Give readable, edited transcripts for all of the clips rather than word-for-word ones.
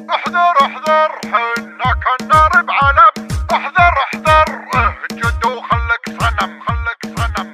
احذر احذر حنا كنا بعلم. احذر احذر اهجد وخلك صنم خلك صنم.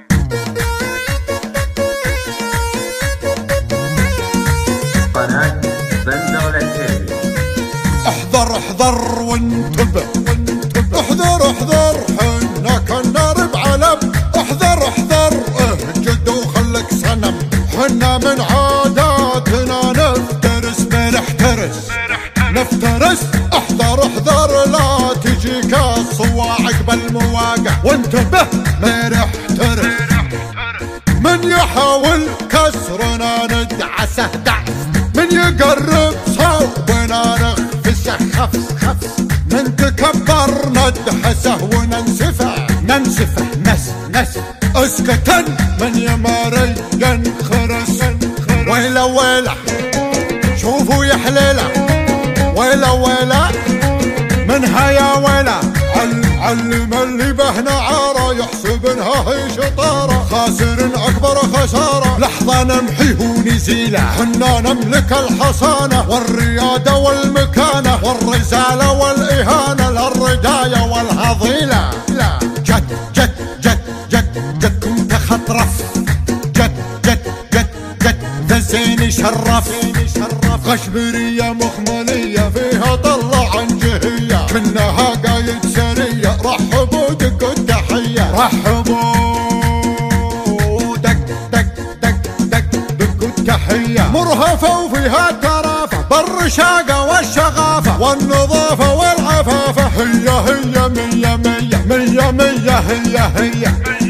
قناة بندر العتيبي. احذر احذر وانتبه احذر احذر حنا كنا بعلم. احذر احذر اهجد وخلك صنم. حنا من عاداتنا نفترس بنحترس نفترس. احذر احذر لا تجيك الصواعق بالمواقع. وانتبه ما نحترس من يحاول كسرنا ندعسه دعس. من يقرب صوبنا نخفسه خفس خفس. من تكبر ندحسه وننسفه ننسفه نس نس. اسكتن من يماري ينخرس. ويلا ويلا شوفوا يا حليله. ويلا ويلا منها يا ويلا. علم اللي بهنا عاره يحسب انها هي شطاره. خاسر اكبر خساره لحظه نمحيه ونزيله. حنا نملك الحصانه والرياده والمكانه والرزاله والاهانه للردايه والهضيله. لا جد جد جد جد جدكم تخطرف. جد جد جد جد ذا زين شرف. غشبريه مخمليه فيها طلع عن جهيه. كنها قايد سريه. رحبوا دقوا التحيه. رحبوا دق دق دق دق دقوا التحيه. مرهفه وفيها الترافه بالرشاقه والشغافه والنظافه والعفافه. هي هي مية مية مية مية هي هي.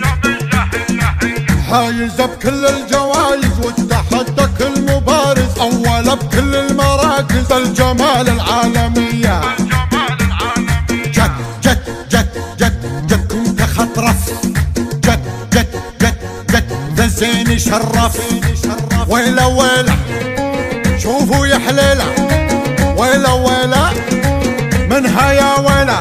حايزه بكل الجوائز والتحدى كل مبارز. اول بكل المراكز الجمال العالميه. جد جد جد جد جدكم تخطرف. جد جد جد جد ذا زين شرف. ويلا ويلا شوفوا يا حليله. ويلا ويلا منها يا ويلا.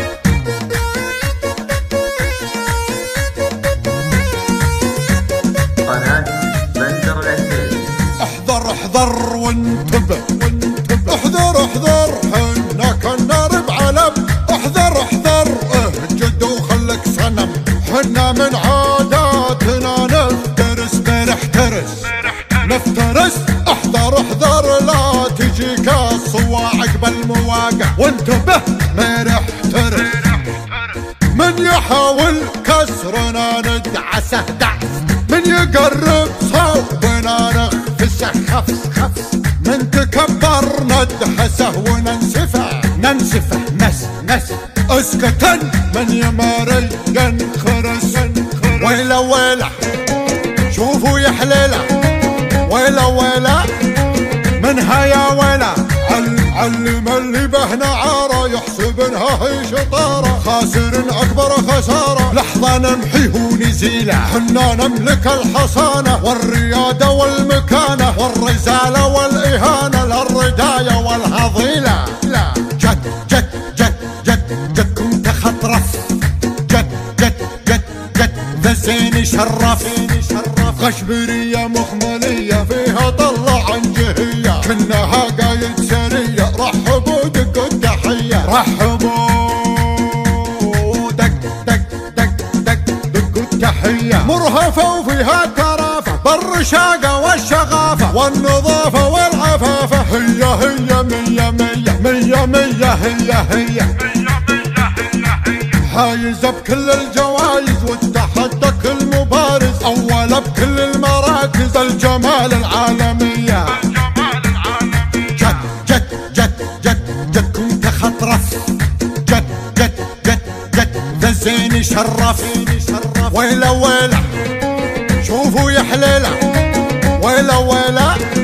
قناة بندر العتيبي. احذر احذر وانتبه احذر احذر حنا كنا بعلم. احذر احذر اهجد وخلك صنم. حنا من عاداتنا نفترس بنحترس نفترس. احذر احذر لا تجيك الصواعق بالمواقع. وانتبه ما نحترس من يحاول كسرنا ندعسه دعس. من يقرب صوبنا نخفسه خفس خفس. من تكبر ندحسه وننسفه ننسفه نس نس. اسكتن من يماري ينخرس. ويلا ويلا شوفوا يا حليله. ويلا ويلا منها يا ويلا. علم اللي بهنا عاره يحسب انها هي شطاره. خاسر اكبر خساره لحظه نمحيه ونزيله. حنا نملك الحصانه والرياده والمكانه والرزاله والاهانه للردايه والهضيله. لا جد جد جد جد جدكم تخطرف. جد جد جد جد ذا زين شرف. غشبريه مخمليه فيها طلع عن جهيه. كنها قايد سريه. رحبوا دقوا التحيه. رحبوا دق دق دق دق دقوا التحيه. مرهفه وفيها الترافه بالرشاقه والشغافه والنظافه والعفافه. هي هي مية مية مية مية هي هي. حايزه بكل الجوائز والتحدى كل مبارز. اول بكل المراكز الجمال العالميه. جد جد جد جد جدكم تخطرف. جد جد جد جد ذا زين شرف. ويلا ويلا شوفوا يا حليله. ويلا ويلا